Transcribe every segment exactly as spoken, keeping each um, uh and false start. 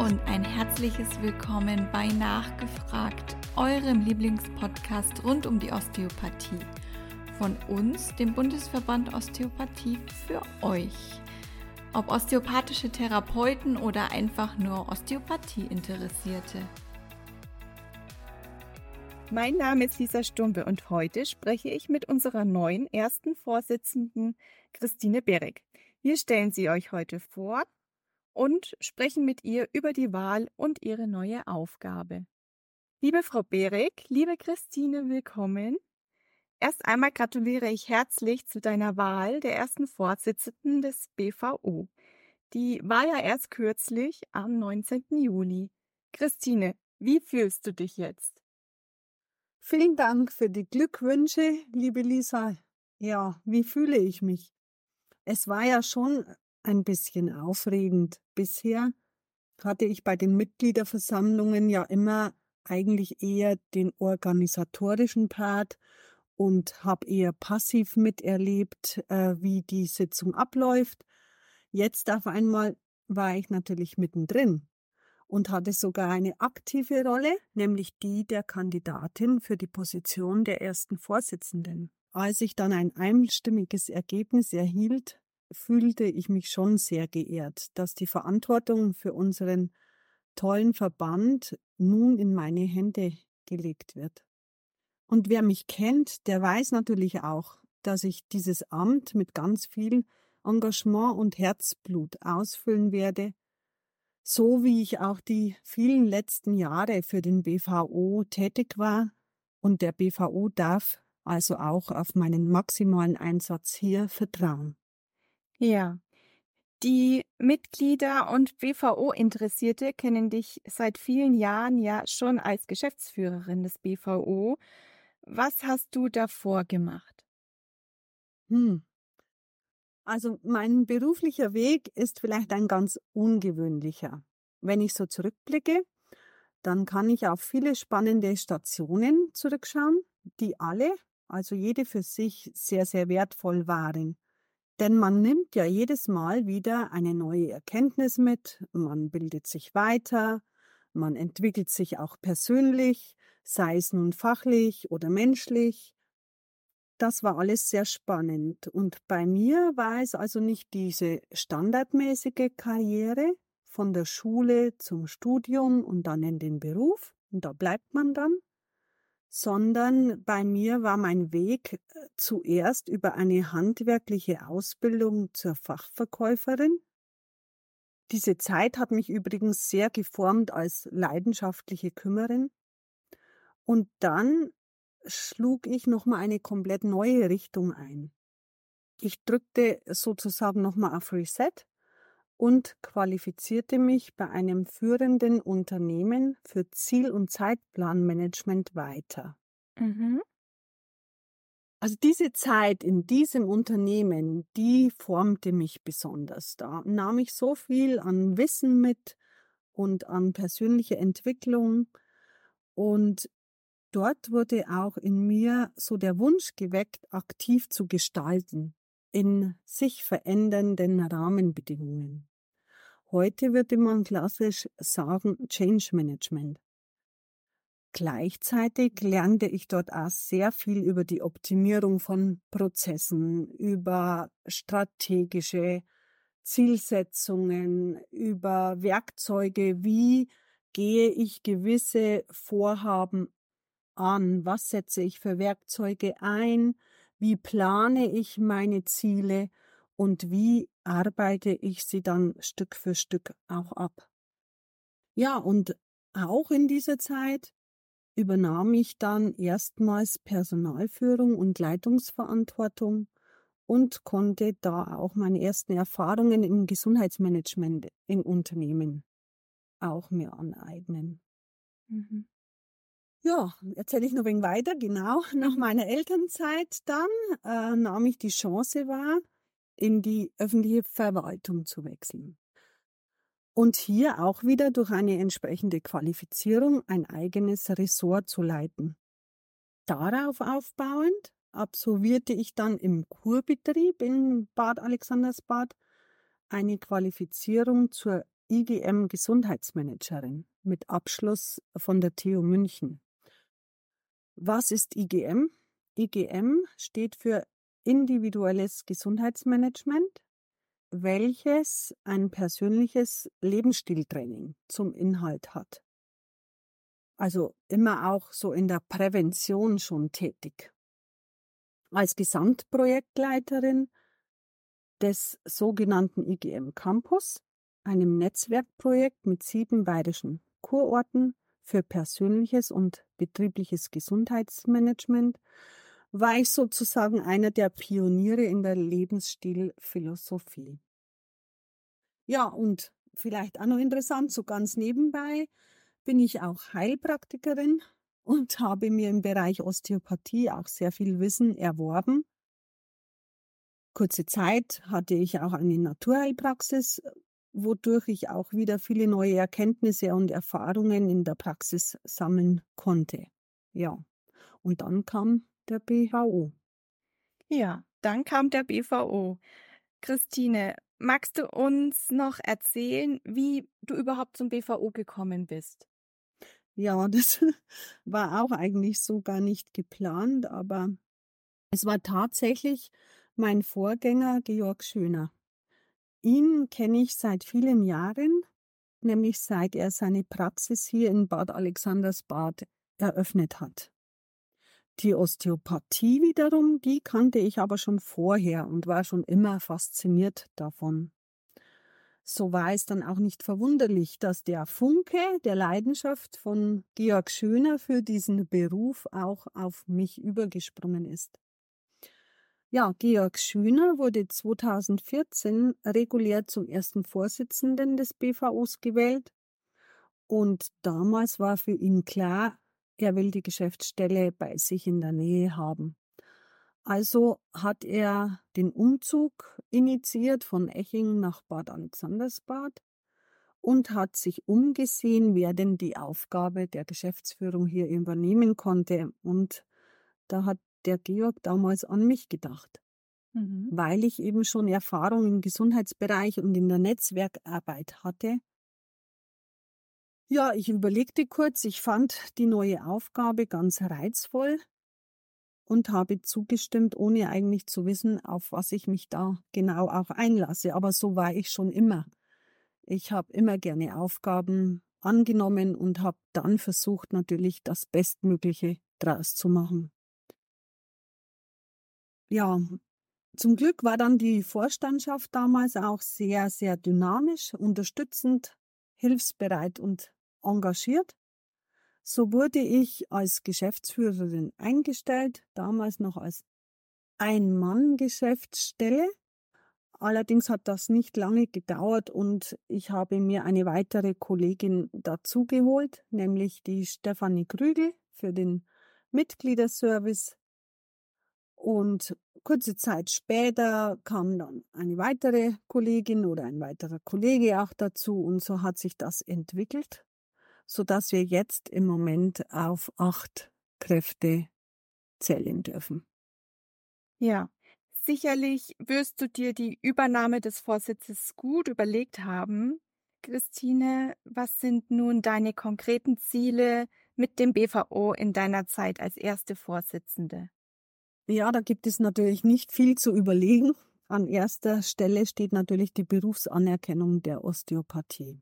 und ein herzliches Willkommen bei Nachgefragt, eurem Lieblingspodcast rund um die Osteopathie. Von uns, dem Bundesverband Osteopathie, für euch. Ob osteopathische Therapeuten oder einfach nur Osteopathie-Interessierte. Mein Name ist Lisa Stumpe und heute spreche ich mit unserer neuen ersten Vorsitzenden Christine Berek. Wir stellen sie euch heute vor und sprechen mit ihr über die Wahl und ihre neue Aufgabe. Liebe Frau Berek, liebe Christine, willkommen. Erst einmal gratuliere ich herzlich zu deiner Wahl der ersten Vorsitzenden des B V O. Die war ja erst kürzlich am neunzehnten Juli. Christine, wie fühlst du dich jetzt? Vielen Dank für die Glückwünsche, liebe Lisa. Ja, wie fühle ich mich? Es war ja schon ein bisschen aufregend. Bisher hatte ich bei den Mitgliederversammlungen ja immer eigentlich eher den organisatorischen Part und habe eher passiv miterlebt, äh, wie die Sitzung abläuft. Jetzt auf einmal war ich natürlich mittendrin und hatte sogar eine aktive Rolle, nämlich die der Kandidatin für die Position der ersten Vorsitzenden. Als ich dann ein einstimmiges Ergebnis erhielt, fühlte ich mich schon sehr geehrt, dass die Verantwortung für unseren tollen Verband nun in meine Hände gelegt wird. Und wer mich kennt, der weiß natürlich auch, dass ich dieses Amt mit ganz viel Engagement und Herzblut ausfüllen werde, so wie ich auch die vielen letzten Jahre für den B V O tätig war. Und der B V O darf also auch auf meinen maximalen Einsatz hier vertrauen. Ja, die Mitglieder und B V O-Interessierte kennen dich seit vielen Jahren ja schon als Geschäftsführerin des B V O. Was hast du davor gemacht? Hm. Also mein beruflicher Weg ist vielleicht ein ganz ungewöhnlicher. Wenn ich so zurückblicke, dann kann ich auf viele spannende Stationen zurückschauen, die alle, also jede für sich, sehr, sehr wertvoll waren. Denn man nimmt ja jedes Mal wieder eine neue Erkenntnis mit, man bildet sich weiter, man entwickelt sich auch persönlich, sei es nun fachlich oder menschlich. Das war alles sehr spannend. Und bei mir war es also nicht diese standardmäßige Karriere von der Schule zum Studium und dann in den Beruf, und da bleibt man dann, sondern bei mir war mein Weg zuerst über eine handwerkliche Ausbildung zur Fachverkäuferin. Diese Zeit hat mich übrigens sehr geformt als leidenschaftliche Kümmerin. Und dann schlug ich nochmal eine komplett neue Richtung ein. Ich drückte sozusagen nochmal auf Reset und qualifizierte mich bei einem führenden Unternehmen für Ziel- und Zeitplanmanagement weiter. Mhm. Also diese Zeit in diesem Unternehmen, die formte mich besonders. Da nahm ich so viel an Wissen mit und an persönliche Entwicklung, und dort wurde auch in mir so der Wunsch geweckt, aktiv zu gestalten in sich verändernden Rahmenbedingungen. Heute würde man klassisch sagen Change Management. Gleichzeitig lernte ich dort auch sehr viel über die Optimierung von Prozessen, über strategische Zielsetzungen, über Werkzeuge, wie gehe ich gewisse Vorhaben an, was setze ich für Werkzeuge ein, wie plane ich meine Ziele und wie arbeite ich sie dann Stück für Stück auch ab. Ja, und auch in dieser Zeit übernahm ich dann erstmals Personalführung und Leitungsverantwortung und konnte da auch meine ersten Erfahrungen im Gesundheitsmanagement in Unternehmen auch mir aneignen. Mhm. Ja, erzähle ich noch ein wenig weiter. Genau, nach meiner Elternzeit dann äh, nahm ich die Chance wahr, in die öffentliche Verwaltung zu wechseln. Und hier auch wieder durch eine entsprechende Qualifizierung ein eigenes Ressort zu leiten. Darauf aufbauend absolvierte ich dann im Kurbetrieb in Bad Alexandersbad eine Qualifizierung zur I G M-Gesundheitsmanagerin mit Abschluss von der T U München. Was ist I G M? I G M steht für individuelles Gesundheitsmanagement, welches ein persönliches Lebensstiltraining zum Inhalt hat. Also immer auch so in der Prävention schon tätig. Als Gesamtprojektleiterin des sogenannten I G M Campus, einem Netzwerkprojekt mit sieben bayerischen Kurorten für persönliches und betriebliches Gesundheitsmanagement, war ich sozusagen einer der Pioniere in der Lebensstilphilosophie. Ja, und vielleicht auch noch interessant, so ganz nebenbei bin ich auch Heilpraktikerin und habe mir im Bereich Osteopathie auch sehr viel Wissen erworben. Kurze Zeit hatte ich auch eine Naturheilpraxis, wodurch ich auch wieder viele neue Erkenntnisse und Erfahrungen in der Praxis sammeln konnte. Ja, und dann kam der B V O. Ja, dann kam der B V O. Christine, magst du uns noch erzählen, wie du überhaupt zum B V O gekommen bist? Ja, das war auch eigentlich so gar nicht geplant, aber es war tatsächlich mein Vorgänger Georg Schöner. Ihn kenne ich seit vielen Jahren, nämlich seit er seine Praxis hier in Bad Alexandersbad eröffnet hat. Die Osteopathie wiederum, die kannte ich aber schon vorher und war schon immer fasziniert davon. So war es dann auch nicht verwunderlich, dass der Funke der Leidenschaft von Georg Schöner für diesen Beruf auch auf mich übergesprungen ist. Ja, Georg Schöner wurde zweitausendvierzehn regulär zum ersten Vorsitzenden des B V Os gewählt und damals war für ihn klar, er will die Geschäftsstelle bei sich in der Nähe haben. Also hat er den Umzug initiiert von Eching nach Bad Alexandersbad und hat sich umgesehen, wer denn die Aufgabe der Geschäftsführung hier übernehmen konnte. Und da hat der Georg damals an mich gedacht, mhm. weil ich eben schon Erfahrung im Gesundheitsbereich und in der Netzwerkarbeit hatte. Ja, ich überlegte kurz, ich fand die neue Aufgabe ganz reizvoll und habe zugestimmt, ohne eigentlich zu wissen, auf was ich mich da genau auch einlasse. Aber so war ich schon immer. Ich habe immer gerne Aufgaben angenommen und habe dann versucht, natürlich das Bestmögliche draus zu machen. Ja, zum Glück war dann die Vorstandschaft damals auch sehr, sehr dynamisch, unterstützend, hilfsbereit und engagiert. So wurde ich als Geschäftsführerin eingestellt, damals noch als Ein-Mann-Geschäftsstelle. Allerdings hat das nicht lange gedauert und ich habe mir eine weitere Kollegin dazugeholt, nämlich die Stefanie Krügel für den Mitgliederservice. Und kurze Zeit später kam dann eine weitere Kollegin oder ein weiterer Kollege auch dazu und so hat sich das entwickelt, sodass wir jetzt im Moment auf acht Kräfte zählen dürfen. Ja, sicherlich wirst du dir die Übernahme des Vorsitzes gut überlegt haben. Christine, was sind nun deine konkreten Ziele mit dem B V O in deiner Zeit als erste Vorsitzende? Ja, da gibt es natürlich nicht viel zu überlegen. An erster Stelle steht natürlich die Berufsanerkennung der Osteopathie.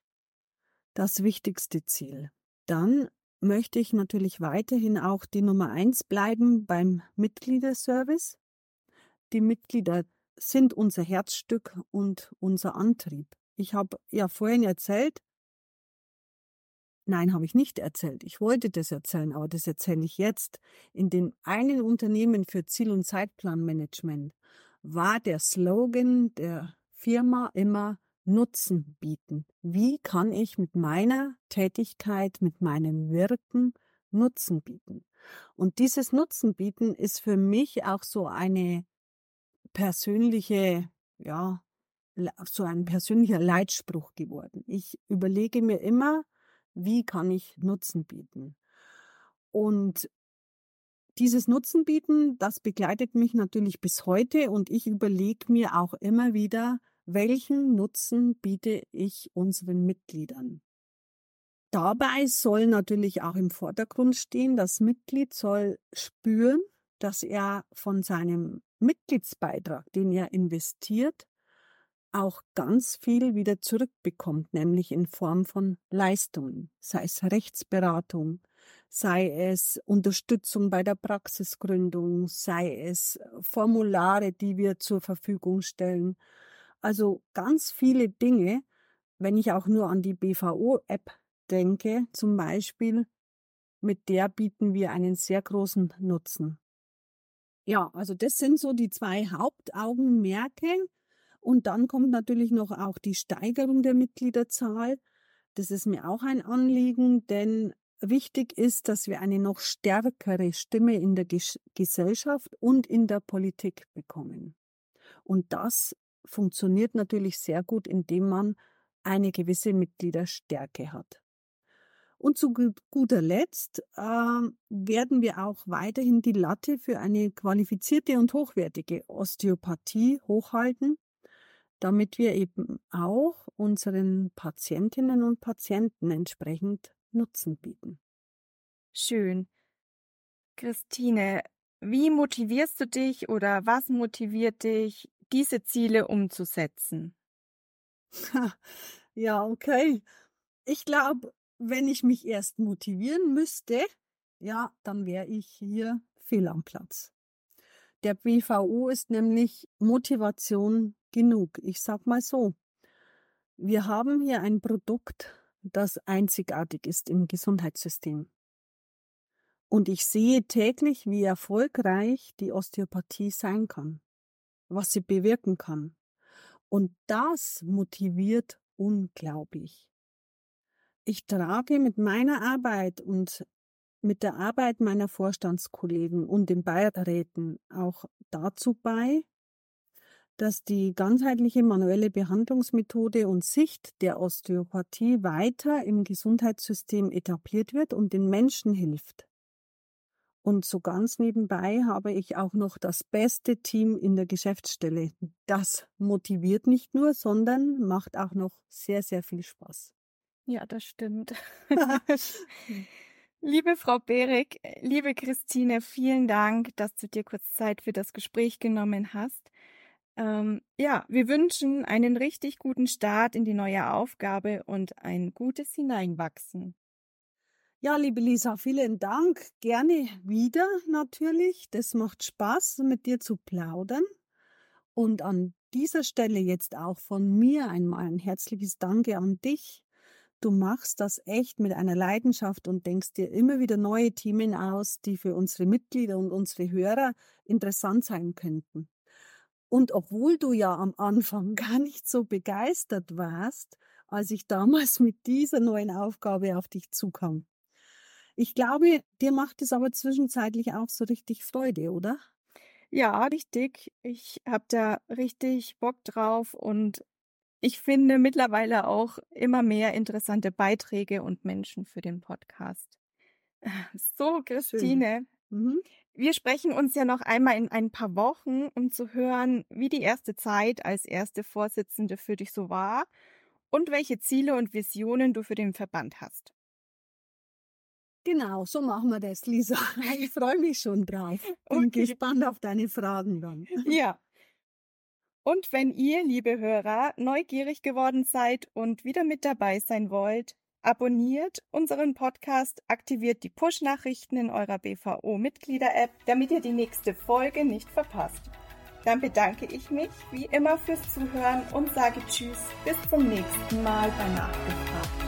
Das wichtigste Ziel. Dann möchte ich natürlich weiterhin auch die Nummer eins bleiben beim Mitgliederservice. Die Mitglieder sind unser Herzstück und unser Antrieb. Ich habe ja vorhin erzählt, nein, habe ich nicht erzählt. Ich wollte das erzählen, aber das erzähle ich jetzt. In dem einen Unternehmen für Ziel- und Zeitplanmanagement war der Slogan der Firma immer Nutzen bieten. Wie kann ich mit meiner Tätigkeit, mit meinem Wirken Nutzen bieten? Und dieses Nutzen bieten ist für mich auch so eine persönliche, ja, so ein persönlicher Leitspruch geworden. Ich überlege mir immer, wie kann ich Nutzen bieten? Und dieses Nutzen bieten, das begleitet mich natürlich bis heute und ich überlege mir auch immer wieder, welchen Nutzen biete ich unseren Mitgliedern? Dabei soll natürlich auch im Vordergrund stehen, das Mitglied soll spüren, dass er von seinem Mitgliedsbeitrag, den er investiert, auch ganz viel wieder zurückbekommt, nämlich in Form von Leistungen, sei es Rechtsberatung, sei es Unterstützung bei der Praxisgründung, sei es Formulare, die wir zur Verfügung stellen. Also ganz viele Dinge, wenn ich auch nur an die B V O-App denke, zum Beispiel, mit der bieten wir einen sehr großen Nutzen. Ja, also das sind so die zwei Hauptaugenmerke. Und dann kommt natürlich noch auch die Steigerung der Mitgliederzahl. Das ist mir auch ein Anliegen, denn wichtig ist, dass wir eine noch stärkere Stimme in der Ges- Gesellschaft und in der Politik bekommen. Und das funktioniert natürlich sehr gut, indem man eine gewisse Mitgliederstärke hat. Und zu guter Letzt äh, werden wir auch weiterhin die Latte für eine qualifizierte und hochwertige Osteopathie hochhalten, damit wir eben auch unseren Patientinnen und Patienten entsprechend Nutzen bieten. Schön. Christine, wie motivierst du dich oder was motiviert dich, diese Ziele umzusetzen? Ja, okay. Ich glaube, wenn ich mich erst motivieren müsste, ja, dann wäre ich hier fehl am Platz. Der B V O ist nämlich Motivation genug. Ich sag mal so, wir haben hier ein Produkt, das einzigartig ist im Gesundheitssystem. Und ich sehe täglich, wie erfolgreich die Osteopathie sein kann, was sie bewirken kann. Und das motiviert unglaublich. Ich trage mit meiner Arbeit und mit der Arbeit meiner Vorstandskollegen und den Beiräten auch dazu bei, dass die ganzheitliche manuelle Behandlungsmethode und Sicht der Osteopathie weiter im Gesundheitssystem etabliert wird und den Menschen hilft. Und so ganz nebenbei habe ich auch noch das beste Team in der Geschäftsstelle. Das motiviert nicht nur, sondern macht auch noch sehr, sehr viel Spaß. Ja, das stimmt. Liebe Frau Berig, liebe Christine, vielen Dank, dass du dir kurz Zeit für das Gespräch genommen hast. Ähm, ja, wir wünschen einen richtig guten Start in die neue Aufgabe und ein gutes Hineinwachsen. Ja, liebe Lisa, vielen Dank. Gerne wieder natürlich. Das macht Spaß, mit dir zu plaudern. Und an dieser Stelle jetzt auch von mir einmal ein herzliches Danke an dich. Du machst das echt mit einer Leidenschaft und denkst dir immer wieder neue Themen aus, die für unsere Mitglieder und unsere Hörer interessant sein könnten. Und obwohl du ja am Anfang gar nicht so begeistert warst, als ich damals mit dieser neuen Aufgabe auf dich zukam. Ich glaube, dir macht es aber zwischenzeitlich auch so richtig Freude, oder? Ja, richtig. Ich habe da richtig Bock drauf und ich finde mittlerweile auch immer mehr interessante Beiträge und Menschen für den Podcast. So, Christine, Mhm. wir sprechen uns ja noch einmal in ein paar Wochen, um zu hören, wie die erste Zeit als erste Vorsitzende für dich so war und welche Ziele und Visionen du für den Verband hast. Genau, so machen wir das, Lisa. Ich freue mich schon drauf. Bin Okay. gespannt auf deine Fragen dann. Ja. Und wenn ihr, liebe Hörer, neugierig geworden seid und wieder mit dabei sein wollt, abonniert unseren Podcast, aktiviert die Push-Nachrichten in eurer B V O-Mitglieder-App, damit ihr die nächste Folge nicht verpasst. Dann bedanke ich mich wie immer fürs Zuhören und sage Tschüss, bis zum nächsten Mal bei Nachgefragt.